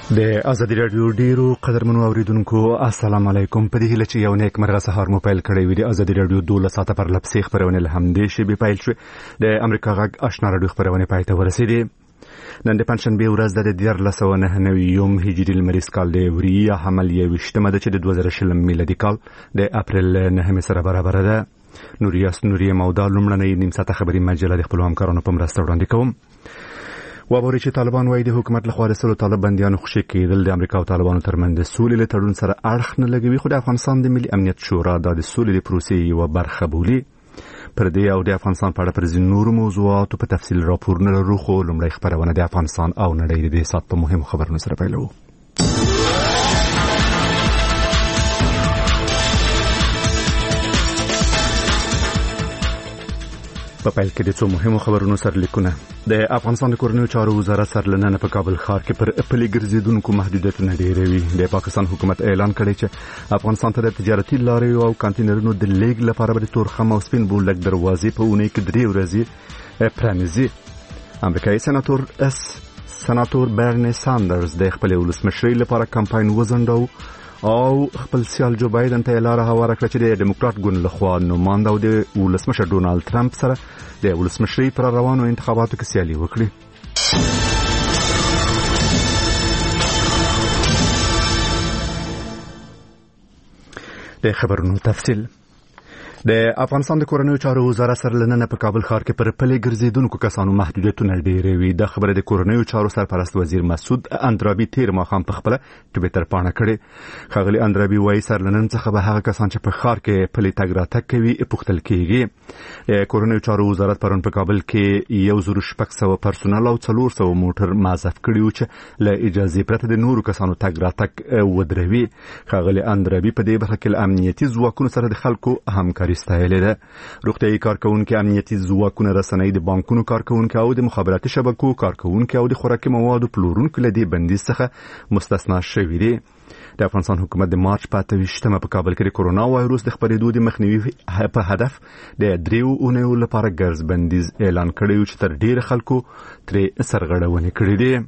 د ازادي راډیو ډیرو قدرمنو اوریدونکو السلام علیکم. په دې هیله چې یو نیک مرغه سهار مو پیل کړی وي. د ازادي راډیو 12 ساعته پر لپسې خبرونه له همدې شی به پیل شو. د امریکا غږ آشنا راډیو خبرونه پای ته ورسېدې. نن د پنځشنبه ورځ د 1499 هجري لمریز کال د وریه حمل 21 د 2020 میلادي کال د اپریل 9 سره برابر ده. نوریه مودا لومړنۍ نیم ساعته خبري مجله د خپل همکارانو په مرسته وړاندې کوم. وابوري چې طالبان وايي د حکومت لخوا د سلو طالب بنديانو خوشي کېدل د امریکا او طالبانو ترمنځ د سولې له تړون سره اړخ نه لګوي، خو د افغانستان د ملي امنیت شورا د سولې د پروسې یوه برخه بولي. پر دې او د افغانستان په اړه پر ځینو نورو موضوعاتو په تفصیل راپورونه لرو، خو لومړی خبرونه د افغانستان او نړۍ د دې ساعت په مهمو خبرونو سره پیلوو. په پیل کې د څو مهمو خبرونو سرلیکونه. د افغانستان د کورنیو چارو وزارت سرلننه په کابل ښار کې پر پلي ګرځېدونکو محدودیتونه ډېروي. د پاکستان حکومت اعلان کړی چې افغانستان ته د تجارتي لارې او کانټینرونو د لیږد لپاره به د تورخم او سپین بولدک دروازې په اونۍ کې 3 ورځې پرانیزي. امریکایي سناتور برني ساندرز د خپل ولسمشرۍ لپاره کمپاین وزنډاو او خپل سیال جو بایدن ته لاره هواره کړه چې د ډیموکرات ګوند لخوا نوماند او د ولسمشر ډونالد ټرمپ سره د ولسمشرۍ پر روانو انتخاباتو کې سیالي وکړي. د خبرونو تفصیل. د افغانستان د کورنیو چارو وزارت سرلننه په کابل ښار کې پر پلي ګرځېدونکو کسانو محدودیتونه ډېروي. د خبره د کورنیو چارو سرپرست وزیر مسعود اندرابي تیر ماښام په خپل ټویټر پاڼه کړې. ښاغلي اندرابي وايي سرلنن څخه به هغه کسان چې په ښار کې پلي تګ راتګ کوي پوښتل کېږي. د کورنیو چارو وزارت پرون په کابل کې 1600 پرسونل او 400 موټر معزف کړي چې له اجازه پرته د نورو کسانو تګ راتګ ودروي. ښاغلي اندرابي په دې برخه کې امنیتي ځواکونو سره د خلکو همکاري ستایلې ده. روغتیايي کارکونکو، امنیتي ځواکونه، رسنۍ، د بانکونو کارکونکو او د مخابراتي شبکو کارکونکو او د خوراکي موادو پلورونکو له دې بندیز څخه مستثنا شوي دي. د افغانستان حکومت د مارچ په 28 په کابل کې د کورونا وایروس د خپرېدو د مخنیوي په هدف د 3 اونیو لپاره ګرځ بندیز اعلان کړی چې تر ډیره خلکو ترې سرغړونې کړې دي.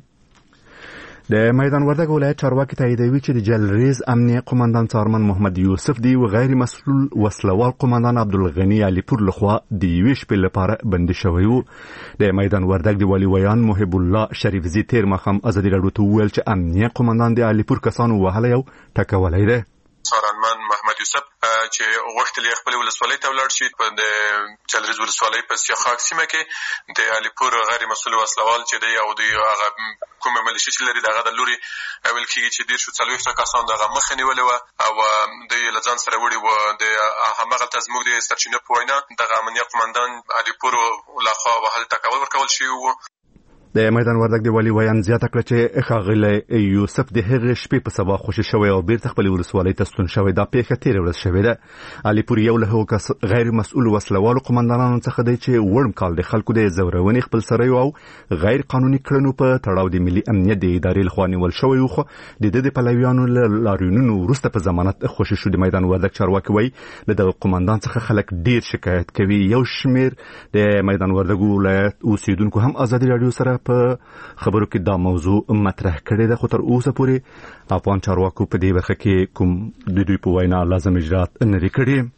د میدان وردګ ولایت چارواکي تاییدوي چې د جلریز امنیه قومندان څارمن محمد یوسف دی و غیر مسؤل وسلوال قومندان عبدالغنی علیپور لخوا د 2 شپې لپاره بندي شوی وو. د میدان وردګ د والي ویان محب الله شریفزي تیر ماښام ازادي راډیو ته وویل چې امنیه قومندان د علیپور کسانو وهلی او ټکولی دی. څارنمن محمد یوسف چې غوښتل خپل ولسوالۍ ته ولاړ شي په د جلریز ولسوالۍ په سیاخاک سیمه کې د علیپور غیر مسؤل وسلوال چې دی او د هغه کوم ملیشي چې لري دغه د لوري ویل کېږي چې 140 کسان دغه مخه نیولې وه او د لځان سره وړي و. د همغه زموږ د سرچینو په وینا دغه امنیه قومندان علیپور لخوا وهل ټکول ورکول شوي وو. د میدان وردګ د والي ویان زیاته کړه چې ښاغلی یوسف د هغې شپې په سبا خوشي شوی او بیرته خپلې ولسوالۍ ته ستون شوی. دا پیښه تېره ورځ شوې ده. علیپور یو له هغو غیر مسؤل وسلوالو قومندانانو څخه دی چې وړم کال د خلکو د زورونې خپلسریو او غیر قانوني کړنو په تړاو د ملي امنیت د ادارې لخوا نیول شوی و، خو د ده د پلویانو له لاریونونو وروسته په ضمانت خوشي شو. د میدان وردګ چارواکي وایي له دغه قومندان څخه خلک ډیر شکایت کوي. یو شمیر د میدان وردګ ولایت اوسیدونکو هم ازادي راډیو سره په خبرو کې دا موضوع مطرح کړې ده، خو تر اوسه پورې افغان چارواکو په دې برخه کې کوم د دوی په وینا لازم اجرات نه لري کړي.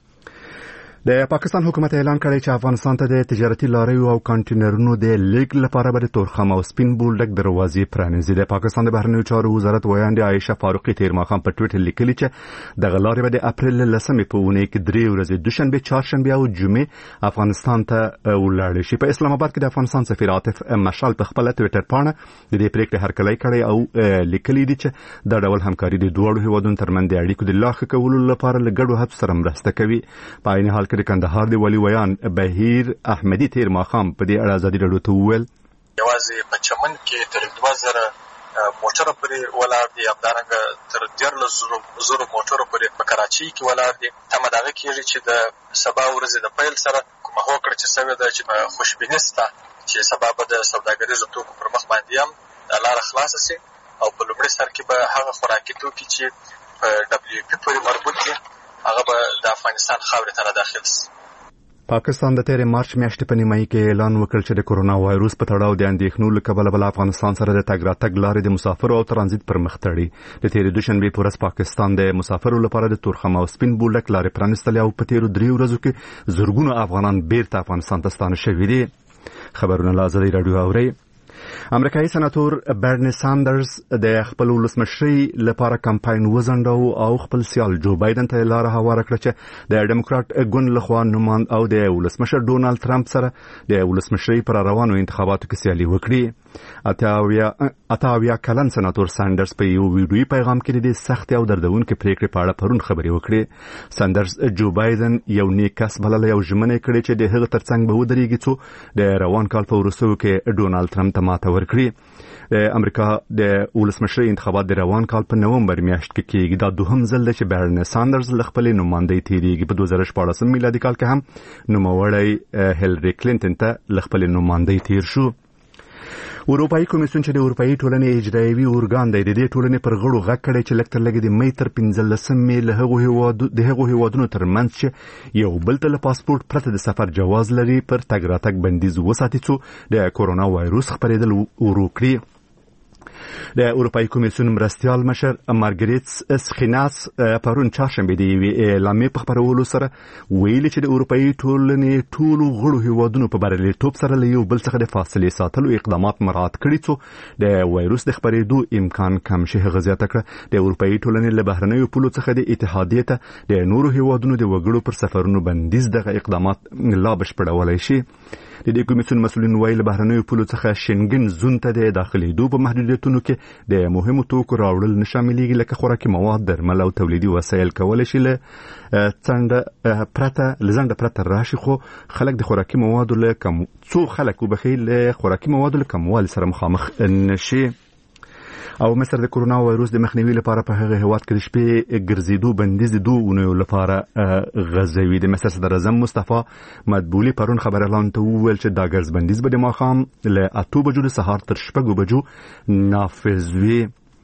د پاکستان حکومت اعلان کړی چې افغانستان ته د تجارتي لاریو او کانټینرونو د لیږد لپاره به د تورخم او سپین بولدک دروازې پرانیزي. د پاکستان د بهرنیو چارو وزارت ویاندې عایشه فاروقي تیر ماښام په ټویټر لیکلي چې دغه لارې به د اپریل 10 په اونۍ کې 3 ورځې دوشنبه، چهارشنبه او جمعې افغانستان ته ولاړې شي. په اسلام آباد کې د افغانستان سفیر عاطف مشال په خپل ټویټر پاڼه د دې پریکړې هرکلی کړی او لیکلي دي چې دا ډول همکاري د دوه هیوادونو ترمنځ د اړیکو د لا ښه کولو لپاره له ګډو هڅو سره مرسته کوي. په عین حال د کندهار د والي ویان بهیر احمدي تیر ماښام په دې اړه ازادي راډیو ته وویل یوازې په چمن کې تر 2000 موټر پورې ولاړ دي، همدارنګه تر 14,000 موټر پورې په کراچۍ کې ولاړ دي. تمه دغه کېږي چې د سبا ورځې د پیل سره کومه هوکړه چې سوې ده چې په خوشبیني سته چې سبا به د سوداګریزو توکو پر مخ باندې هم لاره خلاصه سي او په لومړي سر کې به هغه خوراکي توکي چې په WFP پورې مربوط دي هغه به د افغانستان خاورې ته نه داخل سي. پاکستان د تیر مارچ میاشتې په نیمایي کې اعلان وکړ چې د کورونا وایروس په تړاو د اندېښنو له کبله بل افغانستان سره د تګ راتګ لارې د مسافرو او ترانزیت پر مخ تړي. د تیر دوشنبه په ورځ پاکستان د مسافرو لپاره د تورخم او سپین بولدک لارې پرانستلې او په تیر 3 ورځو کې زرګونه افغانان بیرته افغانستان ته ستانه شوي دي. خبرونه له ازادي راډیو اوري. امریکایي سناتور برني ساندرز د خپل ولسمشرۍ لپاره کمپاین وزنډاو او خپل سیال جو بایدن ته لار هواره کړه چې د ډیموکرات ګوند لخوا نوماند او د ولسمشر ډونالد ترامپ سره د ولسمشرۍ پر روانو انتخاباتو کې سیالي وکړي. اتاویا کلن سناتور ساندرز په یو ویډیوي پیغام کې د سخت او دردونکو پریکړې په اړه پرون خبرې وکړې. ساندرز جو بایدن یو نیک کس بللی او ژمنه کړې چې د هغه ترڅنګ به ودرېږي څو د روان کال په وروستیو کې ډونالد ترامپ ته ماته ورکړي. د امریکا د ولسمشرۍ انتخابات د روان کال په نومبر میاشت کې کېږي. دا دوهم ځل دی چې برني ساندرز له خپلې نوماندۍ تېرېږي. په 2014 میلادي کال کې هم نوموړی هیلري کلینټن ته له خپلې نوماندۍ تېر شو. اروپایي کمیسیون چې د اروپایي ټولنې اجرایوي ارګان دی د دې ټولنې پر غړو غږ کړی چې لږ تر لږه د مې تر 15 مې له هغو هیوادونو ترمنځ چې یو بل ته له پاسپورت پرته د سفر جواز لري پر تګ راتګ بندیز وساتي څو د کورونا وایروس خپرېدل ورو کړي. د اروپایي کمیسیون مرستیال مشر مارګریټ اسخیناس پرون چهارشنبه د یوې اعلامیې په خپرولو سره ویلي چې د اروپایي ټولنې ټولو غړو هیوادونو په بریالیتوب سره له یو بل څخه د فاصلې ساتلو اقدامات مراعات کړي څو د وایروس د خپرېدو امکان کم شي. هغه زیاته کړه د اروپایي ټولنې له بهرنیو پولو څخه د اتحادیې ته د نورو هیوادونو د وګړو پر سفرونو بندیز دغه اقدامات لا بشپړولی شي. د دې کمیسیون مسؤلین وایي له بهرنیو پولو څخه شنګن زون ته د داخلېدو په محدودیتونو کې د مهمو توکو راوړل نه شاملېږي لکه خوراکي مواد، درمل او تولیدي وسایل کولی شي له ځنډه پرته راشي، خو خلک د خوراکي موادو له خوراکي موادو له کموالي سره مخامخ نشي. او مصر د کورونا وایروس د مخنیوي لپاره په هغه هیواد کې د شپې ګرځېدو بندیز د 2 اونیو لپاره غځوي. د مصر صدر اعظم مصطفی مدبولي پرون خبريالانو ته وویل چې دا ګرځ بندیز به د ماښام له 8 بجو د سهار تر 6 بجو نافذ وي.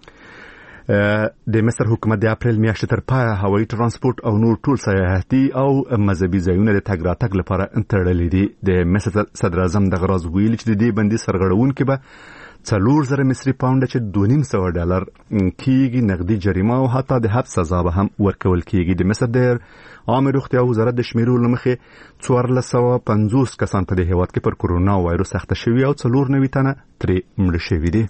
د مصر حکومت د اپریل میاشتې تر پایه هوایي ترانسپورت او نور ټول سیاحتي او مذهبي ځایونه د تګ راتګ لپاره تړلي دي. د مصر صدر اعظم دغه راز ویلي چې د دې بندیز سرغړونکي به 4,000 مصري پاونډه چې $2,500 کېږي نقدي جریمه او حتی د حبس سزا به هم ورکول کېږي. د مصر د عامه روغتیا وزارت د شمیرو له مخې 1450 کسان په دې هیواد کې پر کورونا وایروس اخته شوي او 94 تنه ترې مړه شوي دي.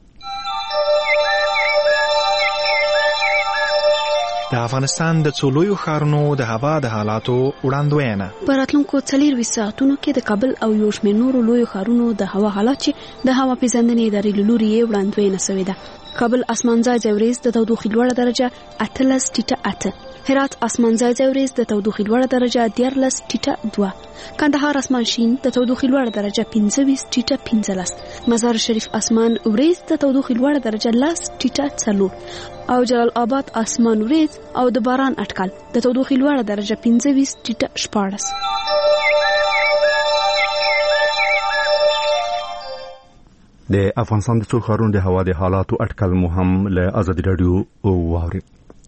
د افغانستان د څولویو ښارونو د هوا د حالاتو وړاندوینه. په راتلونکو 4 ساعتونو کې د کابل او یو شمېر نورو لویو ښارونو د هوا حالات چې د هوا پیژندنې ادارې له لوري یې وړاندوینه شوې ده. کابل اسمانځای ورځ د تودوخې لوړه درجه 18.8، هرات اسمانځای ورځ د تودوخې لوړه درجه 14.2، کندهار اسمان شین د تودوخې لوړه درجه 25.15، مزار شریف اسمان ورځ د تودوخې لوړه درجه 10.4 او جلال آباد اسمان ورځ او د باران اټکل د تودوخې لوړه درجه 25.14. د افغانستان د څو ښارونو د هوا د حالاتو اټکل مو هم له ازادي راډیو واورئ.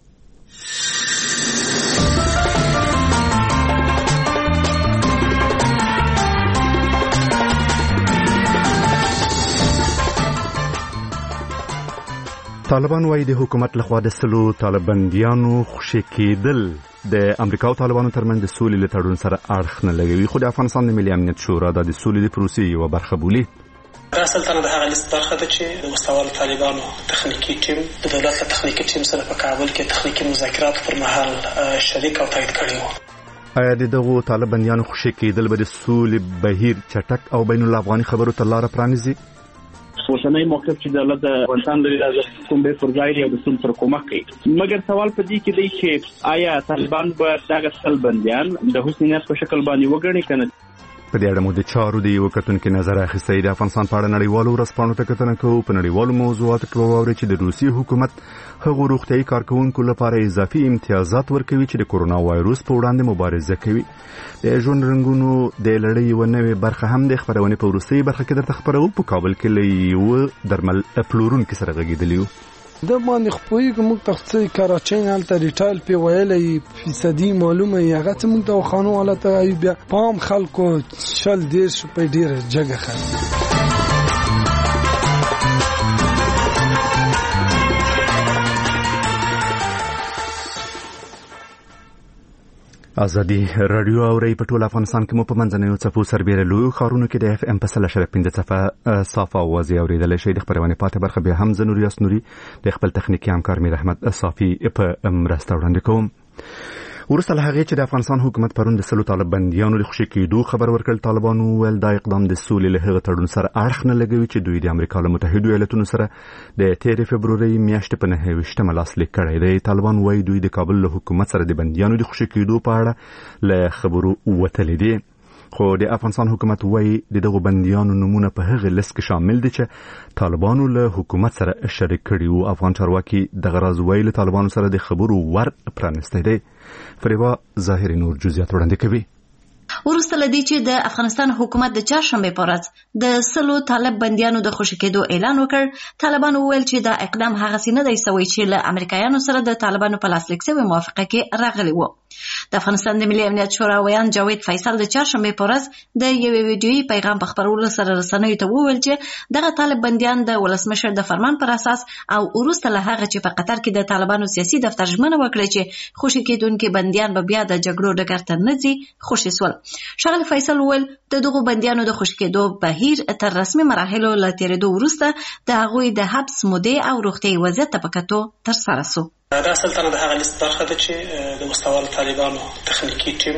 طالبان وايي د حکومت لخوا د 100 طالباندیانو خوشي کېدل د امریکا او طالبانو ترمنځ د سولې له تړون سره اړخ نه لګوي، خو د افغانستان د ملي امنیت شورا د سولې د پروسې یوه برخه بولي. دا سلطنه د هغه لیست برخه ده چې د وسوالو طالبانو تخنیکی ټیم د دولت له تخنیکی ټیم سره په کابل کې تخنیکی مذاکرات پر مهال شریک او تایید کړي وو. آیا د دغو طالباندیانو خوشي کېدل به د سولې بهیر چټک او بین الافغاني خبرو ته لاره پرانیزي؟ اوسنۍ موقف چې دولت د افغانستان لري د کوم به پر ځای د سول سره کومک کوي، مګر سوال په دې کې دی چې آیا طالبان به دغه طالباندیان د حسینیت په شکل باندې وګڼي کنه؟ په دې اړه مو د چارو د یو کتونکو نظر اخیستی. د افغانستان په اړه نړیوالو ورځپاڼو ته کتنه کوو. په نړیوالو موضوعاتو کې به واورئ چې د روسیې حکومت هغو روغتیايي کارکوونکو لپاره اضافي امتیازات ورکوي چې د کورونا وایروس په وړاندې مبارزه کوي. د ژوند رنګونو د لړۍ یوه نوې برخه هم د خپرونې په وروستۍ برخه کې درته خپروو. په کابل کې له یوه درمل پلورونکي سره غږېدلي یو. د باندې خپوي کوم تخصصي کراچۍ هلته ریټایل په ویلې فیصدي معلومه یې هغه څه موږ د خانو حالت بیا پام خلکو شل ډیر په ډیره جګه خل ازادي رادیو او ری په ټول افغانستان کې مو په منځنیو څپو سربېره لوی خارونو کې د اف ام په 3.5 صفه صافه اوازې اوریدل شي. د خبرونه پاتې برخه به هم زنور یاسنوري د خپل تخنیکی همکار میر احمد صافي په مرسته وړاندې کوم. ورسته له هغه چې د افغانستان حکومت پرون د سلو طالب بنديانو د خوشي کېدو خبر ورکړ، طالبانو ول دا اقدام د سولې له هغه تړون سره اړخ نه لګوي چې دوی د امریکا له متحده ایالاتونو سره د 13 فبروري میاشتې په 9 لاسلیک کړی دی. طالبان وايي دوی د کابل له حکومت سره د بنديانو د خوشي کېدو په اړه له خبرو وتلې دي، خو د افغانستان حکومت وايي دغه بنديانو نمونه په هغه لیست کې شامل دي چې طالبانو له حکومت سره شریک کړي وو. افغان چارواکي د غرض ویل طالبانو سره د خبرو ور پرانسته دي. فریبا ظاهری نور جزئیات وړاندې کوي. ورسته لدی چې د افغانستان حکومت د چهارشنبه په ورځ د سلو طالب بنديانو د خوشي کېدو اعلان وکړ. طالبانو ویل چې دا اقدام هغه سینه دی سوي چې له امریکایانو سره د طالبانو په لاسلیک شوی موافقه کې راغلی وو. د افغانستان د ملي امنیت شورا ویان جاوید فیصل د چهارشنبه په ورځ د یوې ویډیويي پیغام په خبرولو سره رسنیو ته وویل چې دغه طالب بنديان د ولسمشر د فرمان پر اساس او ورسته له هغه چې په قطر کې د طالبانو سیاسي دفتر ژمنه وکړه چې خوشي کېدونکو بنديان به بیا د جګړو ډګر ته نه ځي خوشي سول. شغل فیصل ول د دغه بنديانو د خوشي کېدو بهیر تر رسمي مراحلو لا تیرېدو وروسته د هغوی د حبس مودې او روغتي وضعیت په کتو تر سره سو. دا اصل د هغه لیست برخه ده چې د مستوال طالبانو تخنیکی ټیم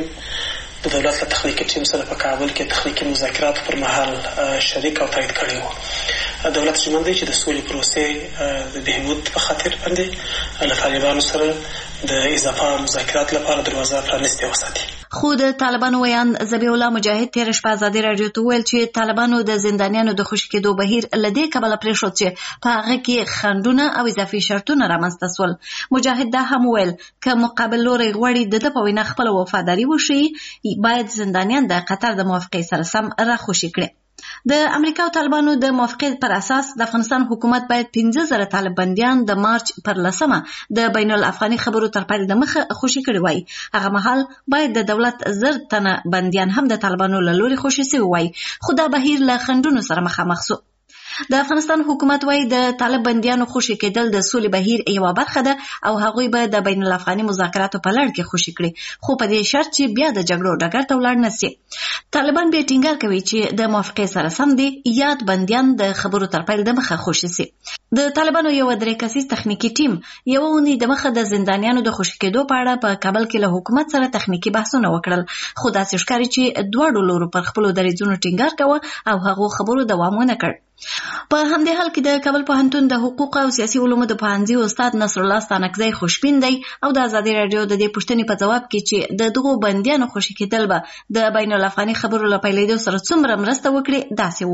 د دولت له تخنیکی ټیم سره په کابل کې تخنیکی مذاکرات پر مهال شریک او تایید کړي وو. دولت ژمن دی چې د سولې پروسې د بهبود په خاطر باندې له طالبانو سره د اضافه مذاکرات لپاره دروازه پرانیستې وساتي. خو د طالبانو ویان ذبیح الله مجاهد تیر شپه ازادي رادیو ته ویل چې طالبانو د زندانیانو د خوشي کېدو بهیر لدې کبله پرېښود چې په هغه کې خنډونه او اضافي شرطونه رامنځته سول. مجاهد دا هم ویل که مقابل لوري غواړي د په وینا خپل وفاداري وشي باید زندانیان د قطر د موافقې سره سم راخوشي کړي. د امریکا او طالبانو د موافقې پر اساس د افغانستان حکومت باید 15,000 طالب بنديان د مارچ پر 10 د بین الافغاني خبرو تر پای د مخه خوشي کړي وای. هغه مهال باید د دولت 1000 تنه بنديان هم د طالبانو له لوري خوشي شوی وای، خو دا بهیر له خنډونو سره مخامخ شو. د افغانستان حکومت وايي د طالب بنديانو خوشي کېدل د سولې بهیر یوه برخه ده او هغوی به د بین الافغاني مذاکراتو په لړ کې خوشي کړي، خو په دې شرط چې بیا د جګړو ډګر ته ولاړ نشي. طالبان به ټینګار کوي چې د موافقې سره سم دي یاد بنديان د خبرو تر پیل د مخه خوشي شي. د طالبانو یو درې کسیز تخنیکی ټیم یو ونی د مخه د زندانیانو د خوشي کېدو په اړه په کابل کې له حکومت سره تخنیکی بحثونه وکړل، خو داسې ښکاري چې دواړو لورو پر خپلو دریځونو ټینګار کوي او هغو خبرو دوام ونه کړ. په همدې حال کې د کابل پوهنتون د حقوق او سیاسي علومو د پوهنځي استاد نصر الله ستانکزی خوشبین دی او د ازادي رادیو د دې پوښتنې په جواب کې چې د دغو بنديانو خوشي کېدل به د بین الافغاني خبرو له پیلېدو سره څومره مرسته وکړي داسې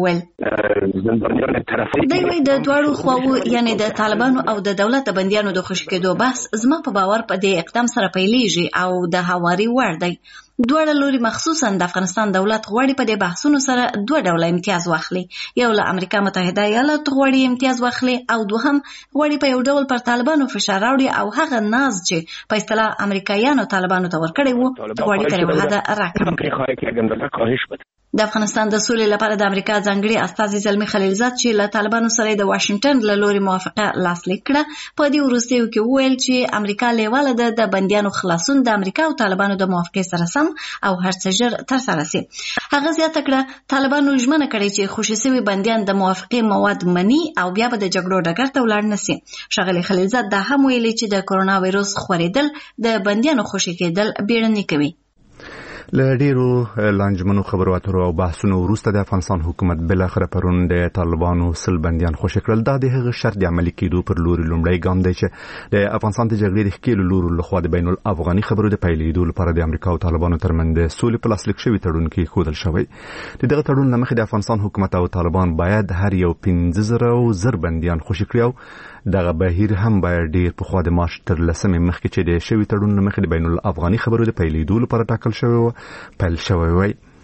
وویل. دوی وايي د دواړو خواو یعنی د طالبانو او د دولت د بنديانو د خوشي کېدو بحث زما په باور په دې اقدام سره پیلېږي او د هواري وړ دی. دواړه لوري مخصوصا د افغانستان دولت غواړي په دې بحثونو سره دوه ډوله امتیاز واخلي، یو له امریکا متحده ایالاتو غواړي امتیاز واخلي او دوهم غواړي په یو ډول پر طالبانو فشار راوړي او هغه ناز چې په اصطلاح امریکایانو طالبانو ته ورکړی وو غواړي تر یوه حده راکړي. د افغانستان د سولې لپاره د امریکا ځانګړي استازي زلمي خلیلزاد چې له طالبانو سره د واشنگټن له لوري موافقه لاسلیک کړه په دې وروستیو کې وویل چې امریکا لیواله ده د بنديانو خلاصون د امریکا او طالبانو د موافقې سره سم او هر څه ژر ترسره شي. هغه زیاته کړه طالبانو ژمنه کړې چې خوشي شوي بنديان د موافقې مواد مني او بیا به د جګړو ډګر ته ولاړ نه شي. ښاغلي خلیلزاد دا هم ویلي چې د کرونا وایروس خورېدل د بنديانو خوشي کېدل بیړني کوي. له ډیرو لانجمنو خبرو اترو او بحثونو وروسته د افغانستان حکومت بل اخر پرون د طالبانو سل بنديان خوشي کړل. دا د هغه شرط د عملي کېدو پر لوري لومړی ګام دی چې د افغانستان د جګړې د ښکېلو لورو لخوا د بین الافغاني خبرو د پیلېدو لپاره د امریکا او طالبانو ترمنځ د سولې په لاسلیک شوي تړون کې ښودل شوی. د دغه تړون له مخې د افغانستان حکومت او طالبان باید هر یو 15,000 بنديان خوشي کړي او دغه بهیر هم باید ډیر پخوا د مارچ تر 10 مخکې چې د شوي تړون له مخې د بین الافغاني خبرو د پیلېدو لپاره ټاکل شوی و پیل شوی وای.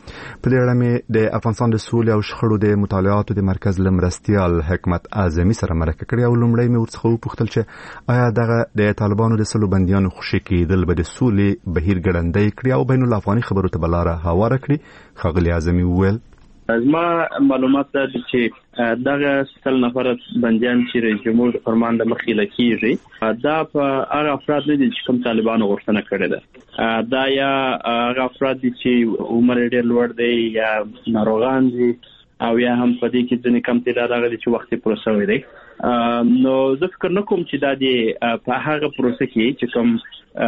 په دې اړه مې د افغانستان د سولې او شخړو د مطالعاتو د مرکز لمرستیال حکمت اعظمي سره مرکه کړې او لومړی مې ورڅخه وپوښتل چې آیا دغه د طالبانو د سلو بندیانو خوشي کېدل به د سولې بهیر ګړندی کړي او بین الافغاني خبرو ته بلاره هواره کړي؟ ښاغلي اعظمي وویل زما معلومات دا دي چې دغه 100 نفر بندیان چې رئیس جمهور د فرمان د مخې لکېږي دا په هغه افراد نه دي چې کوم طالبانو غوښتنه کړې ده. دا یا هغه افراد دي چې عمر ډېر لوړ دی یا ناروغان دي او یا هم په دې کې ځینې کم تعداد هغه دي چې وخت پوره شوی دی. نو زه فکر نه کوم چې دا د په هغه پروسه کې چې کوم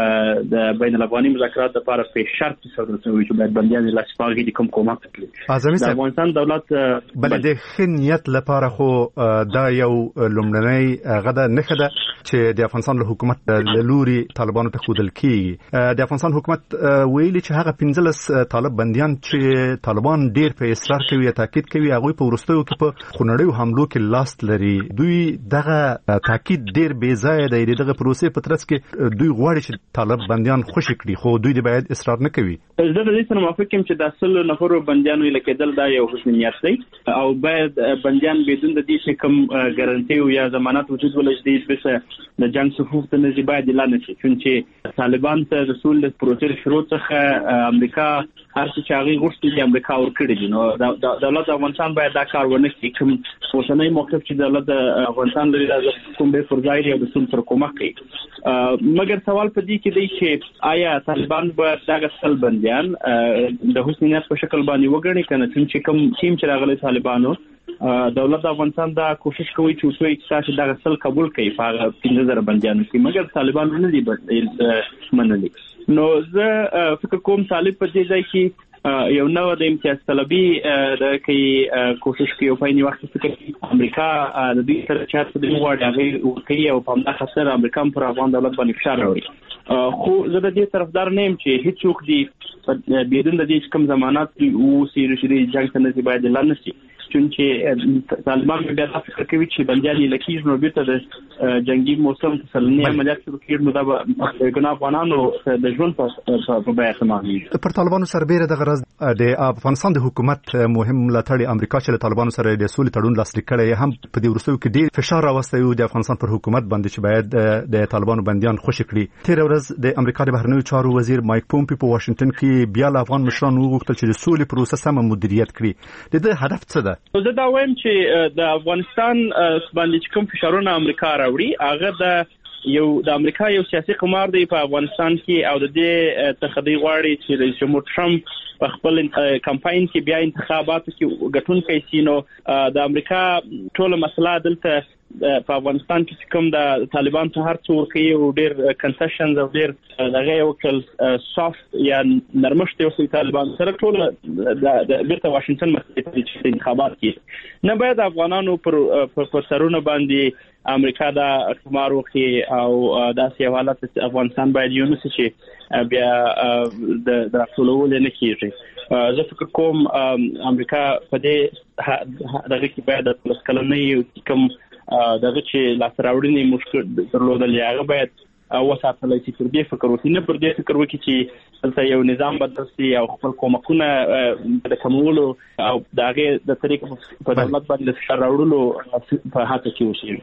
د بین الافغاني مذاکرات لپاره په شرط سره شوی چې باید بندیان له شپږ دي کوم کومک وکړي. اعظمي صاحب، افغانستان دولت بل د خنیت لپاره خو دا یو لومړنی غدا نه خده چې د افغانستان له حکومت له لوري طالبانو ته خودل کیږي. د افغانستان حکومت ویلي چې هغه 15 طالب بندیان چې طالبان ډیر په اصرار کوي تاکید کوي هغه په ورستیو کې په خونړیو حملو کې لاس لري. دوی دغه تاکید ډیر بې ځای دی. دغه پروسې په ترڅ کې دوی غواړي چې طالب بندیان خوشي کړي خو دوی باید اصرار نه کوي. زه د دې سره موافق یم چې د 100 نفرو بندیانو لکېدل دا یو حسن نیت دی او باید بندیان بدون د دې چې کوم ګارانټي او یا ضمانت وجود ولري چې د جنگ صفوف ته نه باید اعلان شي. چې طالبان ته رسول د پروسې شروع څخه امریکا هر څه چې هغه غوښتي چې امریکا ورکړي دي. نو دولت افغانستان باید دا کار ونه کړي. کوم اوسنۍ موقف چې دولت افغانستان لري دا کوم به فرضای او د سم پر کومک کوي. مګر سوال په دې کې دی چې آیا طالبان به دغه سل بندیان د حسن نیت په شکل باندې وګڼي کنه چې کوم ټیم چې راغلي طالبانو دولت افغانستان دا کوشش کوي چې څوک چې دغه سل قبول کړي په 15000 بندیانو کې مګر طالبان نه دي منلي. نو زه فکر کوم طالب په دې ځای کې یو نو د امتیاز طلبي د کوي کوشش کوي په یوه وخت کې امریکا د دې سره چارت د وړاندې هغه کوي او په همدا خاطر امریکا پر افغان دولت باندې فشار راوړي. خو زه د دې طرفدار نه یم چې هیڅ څوک دي بدون د دې کوم ضمانت او سیري شری جنگ ته نه باید اعلان نشي. چونکه طالبان بیا فکر کوي چې بندیان لکېږي نو بیرته د جنگي موسم تسلنی عملیات شروع کړي نو دا به ګناه افغانانو د ژوند په بیه سماوي. پر طالبانو سربېره د غرض د افغانستان د حکومت مهم ملاتړ امریکا چې له طالبانو سره د سولې تړون لاسلیک کړی هم په دې وروستیو کې ډېر فشار راوستی و د افغانستان پر حکومت باندې چې باید د طالبانو بندیان خوشي کړي. تېره ورځ د امریکا د بهرنیو چارو وزیر مایک پومپیو په واشنګټن کې بیا له افغان مشرانو وغوښتل چې د سولې پروسه سمه مدیریت کړي. د دې هدف څه ده؟ زه دا وایم چې د افغانستان باندې کوم فشارونه امریکا راوړي هغه د امریکا یو سیاسي قمار دی په افغانستان کې او د دې تخدي غواړي چې رئیس جمهور ټرمپ په خپل کمپاین کې بیا انتخاباتو کې ګټونکی شي. نو د امریکا ټول مسله دلته په افغانستان کې کوم د طالبان ته هر څو کوي او ډېر کنسیشنز او ډېر دغه یو کل سافت یا نرمشت یو طالبان سره ټول د بیرته واشنگټن مخې انتخابات کې نه باید افغانانو پر سرونه باندې امریکا دا قمار وکړي او داسې حالت افغانستان باید یو نشي چې بیا د ټولول نه کیږي. زه فکر کوم امریکا په دې دغه کې باید د کلنۍ کوم دغه چې لاسراوړنې مشکل درلودل هغه باید وساتل شي. پر دې فکر وکړي نه پر دې فکر وکړي چې دلته یو نظام بدل شي او خپل کومکونه د کمولو او دغه د طریق په دولت باندې فشار راوړلو په هڅه کې وشي.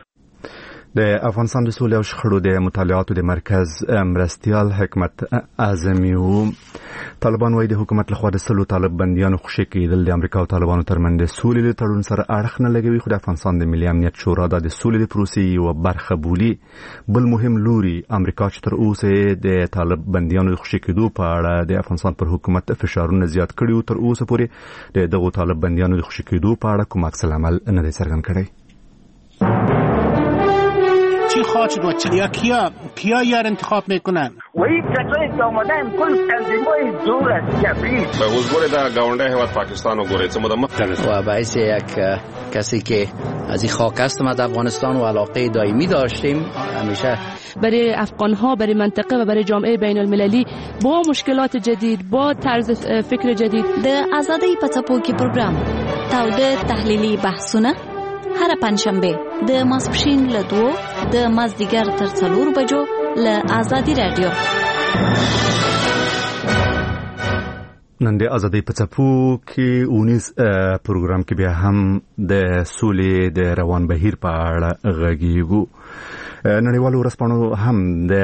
د افغانستان د سولې او شخړو د مطالعاتو د مرکز مرستیال حکمت اعظمي و طالبان وايي د حکومت لخوا د سلو طالب بندیانو خوشي کېدل د امریکا او طالبانو ترمنځ د سولې له تړون سره اړخ نه لګوي. خو د افغانستان د ملي امنیت شورا د سولې د پروسې یوه برخه بولي. بل مهم لوري امریکا چې تر اوسه د طالب بندیانو د خوشي کېدو په اړه د افغانستان پر حکومت فشارونه زیات کړي او تر اوسه پورې د دغو طالب بندیانو د خوشي کېدو په اړه کوم عکس العمل نه دی څرګند کړی. چی خواهد شد و کیا یار انتخاب میکنن؟ و این کسایی که آمدن کل تنظیمای دور از جبریل به حضور در گاونده هیواد پاکستان و گوریت و باعث یک کسی که از این خاک هستم از افغانستان و علاقه دائمی داشتیم همیشه برای افغان‌ها برای منطقه و برای جامعه بین المللی با مشکلات جدید با طرز فکر جدید د آزادی پڅپو کې پروګرام تاوده تحلیلی بحثونه هر پنځشنبه د ماسپښین له 2 د مازدیګر تر 4 بجو له آزادی رادیو. نن د ازادۍ په څپو کې اونیز پروګرام کې بیا هم د سولې د روان بهیر په اړه غږیږو. نړیوالو ورځپاڼو هم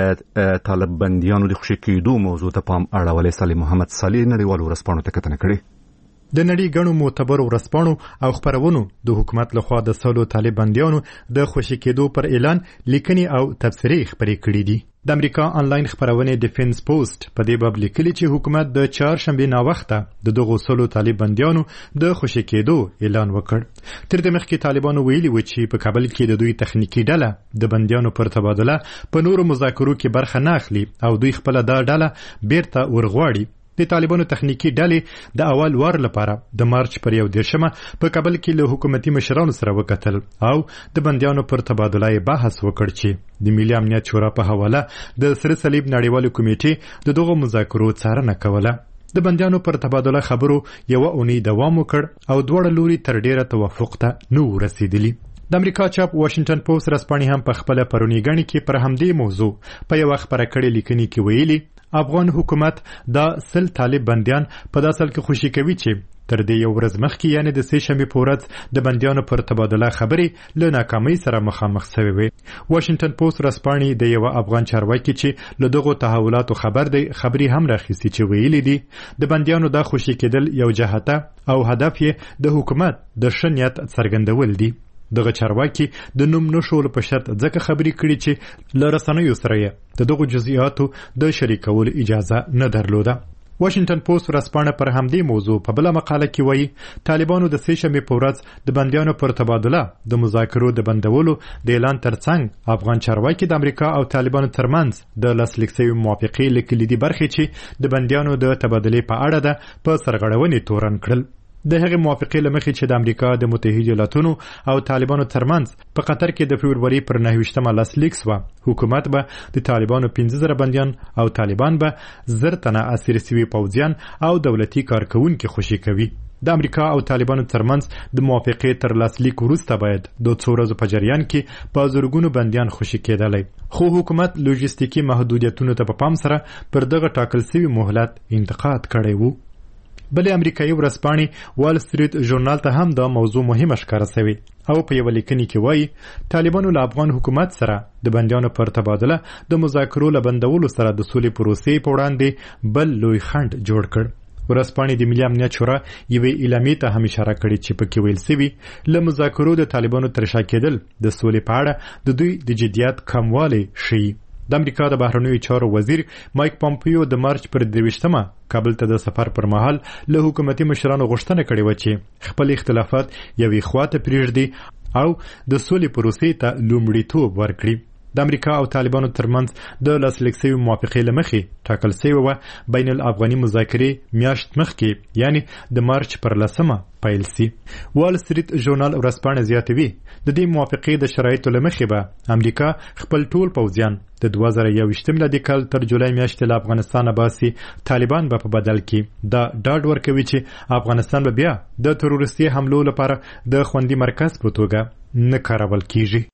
د طالب بندیانو د خوشي کېدو موضوع ته پام اړولی. صالح محمد صالح نړیوالو ورځپاڼو ته کتنه کړې. د نړۍ ګڼو معتبرو ورځپاڼو او خپرونو د حکومت لخوا د سولو طالب بندیانو د خوشي کېدو پر اعلان لیکنې او تبصرې خپرې کړې دي. د امریکا انلاین خپرونې ډیفنس پوسټ په دې باب لیکلي چې حکومت د چهارشنبې ناوخته د دغو سولو طالب بندیانو د خوشي کېدو اعلان وکړ. تر دې مخکې طالبانو ویلي و چې په کابل کې د دوی تخنیکي ډله د بندیانو پر تبادله په نورو مذاکرو کې برخه نه اخلي او دوی خپله دا ډله بیرته ورغواړي. د طالبانو تخنیکي ډلې د اول وار لپاره د مارچ پر 1 په کابل کې له حکومتي مشرانو سره وکتل او د بندیانو پر تبادله بحث وکړ چې د ملي امنیت شورا په حواله د سره صلیب نړیوالو کمیټې د دغو مذاکرو څارنه کوله. د بندیانو پر تبادله خبرو یو اونۍ دوام وکړ او دواړه لوري تر ډیره توافق ته نه ورسېدلي. د امریکا چاپ واشنگټن پوسټ ورځپاڼې هم په خپل پرونی غنی کې پر همدې موضوع په یو خبره کړې لیکنې کې ویلي افغان حکومت دا سل طالب بندیان په داسل کې خوشي کوي چې تر دې یو ورځ مخکې یعنی د سه شنبې په ورځ د بندیانو پر تبادله خبرې له ناکامۍ سره مخامخ شوې وي. واشنگټن پوسټ ورځپاڼې د یو افغان چارواکي چې له دغو تحولاتو خبر دی خبري هم راخیستي چې ویلي دي د بندیانو د خوشي کېدل یو جهته او هدف یې د حکومت د ښه نیت څرګندول دي. دغه چارواکي د نوم نشول په شرط ځکه خبرې کړي چې له رسنیو سره یې د دغو جزئیاتو د شریکولو اجازه نه درلوده. واشنگټن پوسټ ورځپاڼه پر همدې موضوع په بله مقاله کې وایي طالبانو د سه شنبې په ورځ د بندیانو پر تبادله د مذاکرو د بندولو د اعلان ترڅنګ افغان چارواکي د امریکا او طالبانو ترمنځ د لاسلیک شوي موافقې له کلیدي برخې چې د بندیانو د تبادلې په اړه ده په سرغړونې تورن کړل. د هغې موافقې له مخې چې د امریکا د متحده ایالاتونو او طالبانو ترمنځ په قطر کې د فبروري پر 29 لاسلیک شوه، حکومت به د طالبانو 15,000 بندیان او طالبان به 1000 تنه اسیر شوي پوځیان او دولتي کارکوونکي خوشي کوي. د امریکا او طالبانو ترمنځ د موافقې تر لاسلیک وروسته باید د 2 ورځو په جریان کې په زرګونو بندیان خوشي کېدلی، خو حکومت لوجستیکي محدودیتونو ته په پام سره پر دغه ټاکل شوي مهلت انتقاد کړی و. بلې امریکایي ورځپاڼې وال سټریټ ژورنال ته هم دا موضوع مهمه ښکاره شوې او په یوه لیکنې کې وایي طالبانو له افغان حکومت سره د بندیانو پر تبادله د مذاکرو له بندولو سره د سولې پروسې په وړاندې بل لوی خنډ جوړ کړ. ورځپاڼې د ملي امنیت شورا یوې اعلامیې ته هم اشاره کړې چې پکې ویل شوي له مذاکرو د طالبانو تر شا کېدل د سولې په اړه د دوی د جدیت کموالی ښیي. د امریکا د بهرنیو چارو وزیر مایک پامپیو د مارچ پر 23 کابل ته د سفر پر مهال له حکومتي مشرانو غوښتنه کړې و چې خپل اختلافات یوې خواته پرېږدي او د سولې پروسې ته لومړیتوب ورکړي. د امریکا او طالبانو ترمنځ د لاسلیک شوي موافقې له مخې ټاکل شوې وه بین الافغاني مذاکرې میاشت مخکې یعنی د مارچ پر 10 پیل شي. وال سټریټ ژورنال ورځپاڼه زیاتوي د دې موافقې د شرایطو له مخې به امریکا خپل ټول پوځیان د 2021 میلادي کال تر جولای میاشتې له افغانستانه باسي، طالبان به په بدل کې دا ډاډ ورکوي چې افغانستان به بیا د تروریستي حملو لپاره د خوندي مرکز په توګه نه کارول کیږي.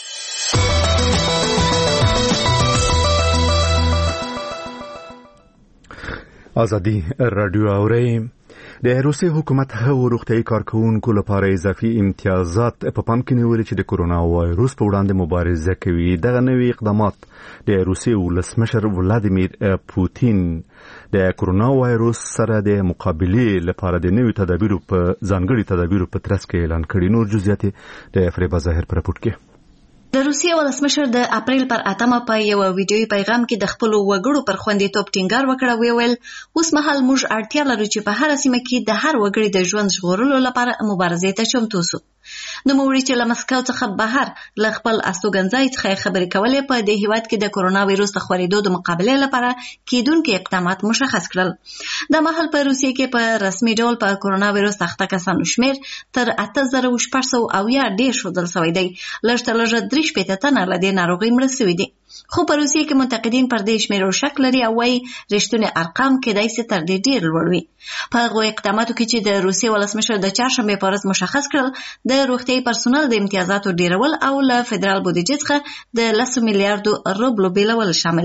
ازادي رادیو اوري. د روسي حکومت هغو روغتیايي کارکوونکو لپاره اضافي امتیازات په پام کې نیولي چې د کورونا وایروس په وړاندې مبارزه کوي. دغه نوي اقدامات د روسي ولسمشر ولادیمیر پوتین د کورونا وایروس سره د مقابلې لپاره د نوي تدابیرو په ځانګړي تدابیرو په ترڅ کې اعلان کړي. نور جزئیات د فریبا ظاهر پر راپورټ کې. د روسیې ولسمشر د اپریل پر 8 په یو ویډیوي پیغام کې د خپل وګړو پر خوندیتوب ټینګار وکړ. ویل اوس مهال موږ اړتیا لرو چې په هر سیمه کې د هر وګړي د ژوند ژغورلو لپاره مبارزې ته چمتو شو. نوموړي چې له مسکو څخه بهر له خپل استوګنځای څخه خبرې کولې په دې هیواد کې د کورونا وایروس د خورېدو د مقابلې لپاره کېدونکي اقدامات مشخص کړل. د مهال په روسیې کې په رسمي ډول په کورونا وایروس اخته کسانو شمیر تر 8600 ډېر ښودل شوی دی. لږ تر لږه 3 تنه له دې ناروغۍ مړه شوي دي، خو په روسیې کې منتقدین پر دې شمیرو شک لري او وایي رښتونی ارقام کېدای شي تر دې ډېر لوړ وي. په هغو اقداماتو کې چې د روسیې ولسمشر د چهارشنبې په ورځ مشخص کړل د روغتیايي پرسونل د امتیازاتو ډیرول او له فدرال بودیجې څخه د 10 میلیارډو روبلو بیلول شامل دي.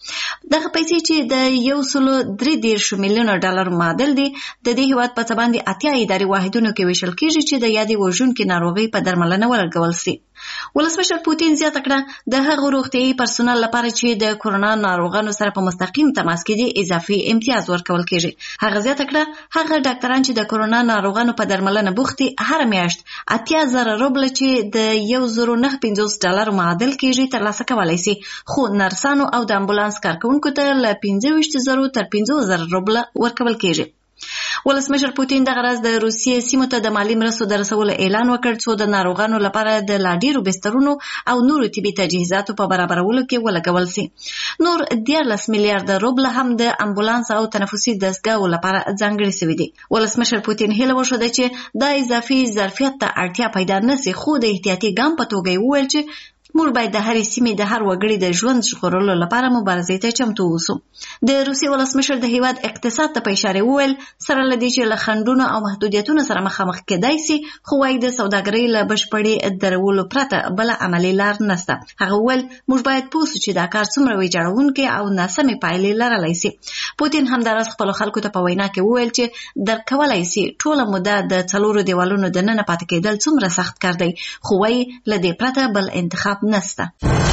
دغه پیسې چې د 133 میلیونه ډالر معادل دي د دې هیواد په څه باندې 80 اداري واحدونو کې ویشل کیږي چې د یادې وژونکې ناروغۍ په درملنه ولګول سي. ولسمشر پوتین زیاته کړه د هغو روغتیايي پرسونل لپاره چې د کورونا ناروغانو سره په مستقیم تماس کې دي اضافي امتیاز ورکول کیږي. هغه زیاته کړه هغه ډاکټران چې د کورونا ناروغانو په درملنه بوخت دي هر میاشت 80,000 روبل چې د 1,950 ډالر معادل کیږي ترلاسه کولای شي، خو نرسانو او د امبولانس کارکونکو ته له 25,000 تر 50,000 روبل ورکول کیږي. ولسمشر پوتین دغه ورځ د روسیې سیمو ته د مالي مرستو د رسولو اعلان وکړ څو د ناروغانو لپاره د لا ډیرو بسترونو او نورو طبي تجهیزاتو په برابرولو کې ولګول سي. نور 13 میلیارډ روبل هم د امبولانس او تنفسي دستګاهو لپاره ځانګړي شوي دي. ولسمشر پوتین هیله وښوده چې دا اضافي ظرفیت ته اړتیا پیدا نه سي، خو د احتیاطي ګام په توګه وویل چې موږ باید د هرې سیمې د هر وګړي د ژوند ژغورلو لپاره مبارزې ته چمتو اوسو. د روسیې ولسمشر د هیواد اقتصاد ته په اشاره وویل سره له دې چې له خنډونو او محدودیتونو سره مخامخ کېدای سي، خو وايي د سوداګرۍ له بشپړې درولو پرته بله عملي لار نشته. هغه وویل موږ باید پوه سو چې دا کار څومره ویجاړونکی او ناسمې پایلې لرلی سي. پوتین همداراز خپلو خلکو ته په وینا کې وویل چې درک کولی سي ټوله موده د 4 دیوالونو دننه پاتې کېدل څومره سخت کار دی، خو وايي له دې پرته بل انتخاب نسته.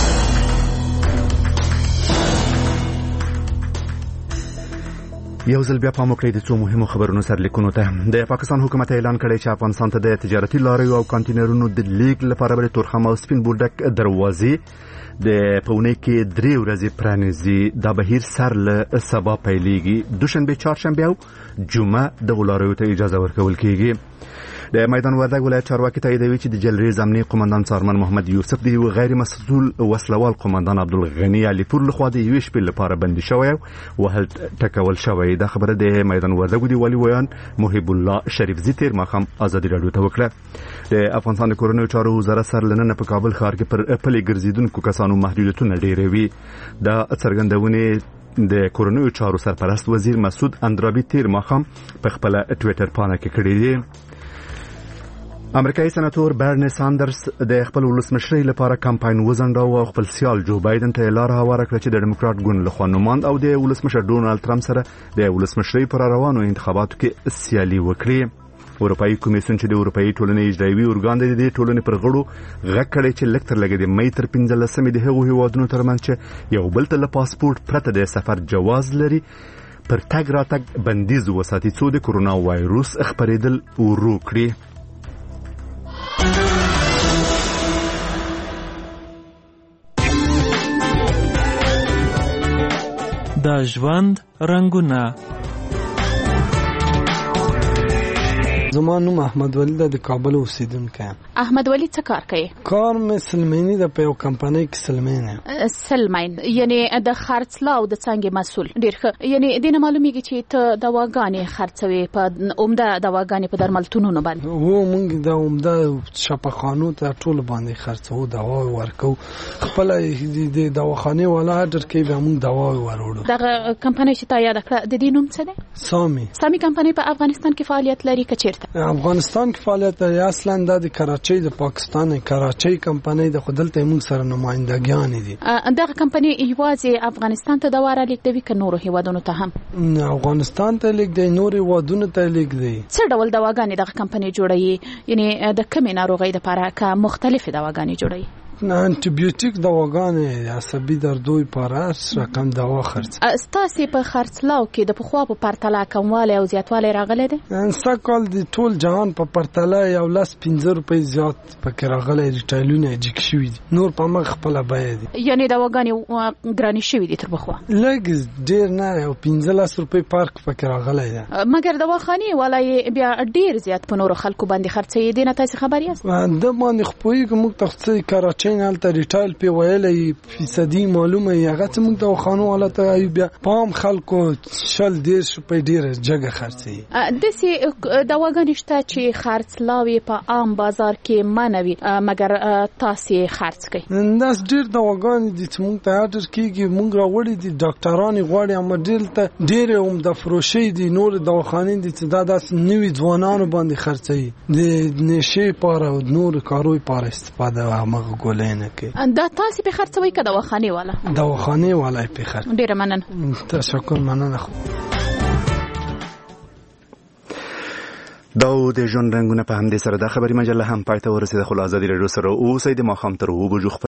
یو ځل بیا پام وکړئ د څو مهمو خبرونو سرلیکونو ته. د پاکستان حکومت اعلان کړی چې افغانستان ته د تجارتي لاریو او کانټینرونو د لیږد لپاره به تورخم او سپین بولدک دروازې د پونې کې 3 ورځې پرانیزي. دا بهیر سر له سبا پیلېږي. دوشنبه، چهارشنبه او جمعه د لاریو ته اجازه ورکول کیږي. د میدان وردګ ولایت چارواکي تاییدوي چې د جلریز امنیه قومندان سارمن محمد یوسف د یو غیر مسؤل وسلوال قومندان عبدالغنی علیپور لخوا د یوې شپې لپاره بندي شوی او هلته ټکول شوی. دا خبره د میدان وردګ دی والي ویان محب الله شریفزي تیر ماښام ازادي راډیو ته وکړه. د افغانستان د کورنیو چارو وزارت سرلننه په کابل ښار کې پر پلي ګرځېدونکو کسانو محدودیتونه ډېروي. دا څرګندونې د کورنیو چارو سرپرست وزیر مسعود اندرابي تیر ماښام په خپل ټویټر پاڼه کې کړی دی. امریکایي سناتور برنی ساندرز د خپل ولسمشرۍ لپاره کمپاین وزنډاوه او خپل سیال جو بایدن ته لار هواره کړه چې د ډیموکرات ګوند لخوا نوماند او د ولسمشر ډونالد ترامپ سره د ولسمشرۍ پر روانو انتخاباتو کې سیالي وکړي. اروپאי کمیسیون چې د اروپאי ټولنې اجرایوي ارګان دی د ټولنې پر غړو غږ کړی چې لږ تر لږه د مې تر 15 د هغو هیوادونو ترمنځ چې یو بل ته له پاسپورت پرته د سفر جواز لري پر تګ راتګ بندیز وساتي څو د کورونا وایروس خپرېدل ورو کړي. د ژوند رنگونه. زما نوم احمد ولی د کابل اوسیدونکی یم. احمد ولی څه کار کوي؟ کار مې سلمینی د په یو کمپنۍ کې سلمین یم. سلمین یعنی د خرڅلاو د څنګه مسؤل. ډیر ښه. یعنی د نه معلومیږي چې ته دواګانې خرڅوي په عمده دواګانې په درملتونونو باندې. هو موږ د عمده شفاخانو ته ټول باندې خرڅو، دوا ورکو. خپل د دواخانه والا آرډر کوي به موږ دوا وروړو. دغه کمپنۍ چې تا یاد کړه د دې نوم څه دی؟ سامي کمپنۍ په افغانستان کې فعالیت لري که چیرته؟ افغانستان کې فعالیت لري. اصلا د کراچۍ د پاکستان کراچۍ کمپنۍ د خودلته موږ سره نمائندګان دي. دغه کمپنۍ یوازې افغانستان ته دوا را لیږدوي که نورو هیوادونو ته هم؟ افغانستان ته لیږدوي، نورو هیوادونو ته لیږدوي. څه ډول دواګانې دغه کمپنۍ جوړوي؟ یعنی د کومې ناروغۍ لپاره که مختلفې دواګانې جوړوي؟ انټي بیوټیک دواګانې، عصبي دردوي لپاره رقم دوا خرڅ. ستاسو په خرڅلاو کې د پخوا په پرتله کموالی او زیاتوالی راغلی دی؟ سږکال د ټول جهان په پرتله یو 15 روپۍ زیات پکې راغلی. ریټیلونه جګ شوي دي، نور په مخ خپله بیه دي. یعنی دواګانې ګرانې شوي دي تر پخوا؟ لږ ډېر نه، یو 15 روپۍ فرق پکې راغلی دی. مګر دواخانې والا یې بیا ډېر زیات په نورو خلکو باندې خرڅوي. دې نه تاسې خبر یاست؟ د باندې خو پوهېږم موږ ته څه کراچۍ هلته ریټایل پې ویلی فیصدي معلومه یي، هغه څه موږ دواخانو والا ته بیا په عام خلکو 100-150 روپۍ ډېره جګه خرڅوي. داسې دواګانې شته چې خرڅلاو یې په عام بازار کې منع وي مګر تاسې یې خرڅ کوئ؟ داسې ډېر دواګانې دي چې موږ ته آرډر کېږي، موږ راوړي دي ډاکټران یې غواړي، اما ډېرې عمده فروشۍ دي. نورې دواخانې دي چې دا داسې نوي ځوانانو باندې خرڅوي، د نشې لپاره او نورو کارو لپاره استفاده همغه ګولۍ بلای نه کوي. دا تاسو په خرڅوي که دواخانې والا؟ دواخانې والا په خرڅ. ډیره مننه. تشکر، مننه. دا د ژوند رنګونه په همدې سره د خبري مجله هم پای ته ورسېده. خو له ازادي راډیو سره اوسئ. د ماښام تر 7 بجو